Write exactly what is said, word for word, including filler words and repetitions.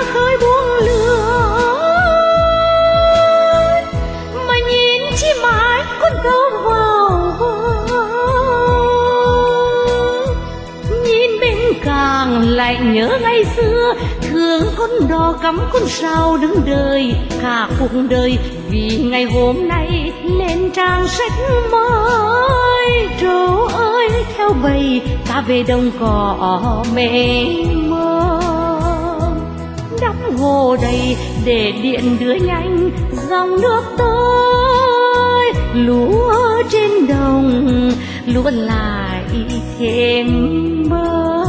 khơi buông lửa, mà nhìn chi mãi con tàu vào bờ. Nhìn bên càng lại nhớ ngày xưa, thương con đò cắm con sao đứng đợi cả cuộc đời, vì ngày hôm nay lên trang sách mới. Trâu ơi theo bầy ta về đồng cỏ mênh mông, đắp hồ đầy để điện đưa nhanh dòng nước tới. Lúa trên đồng lúa lại thêm bơ.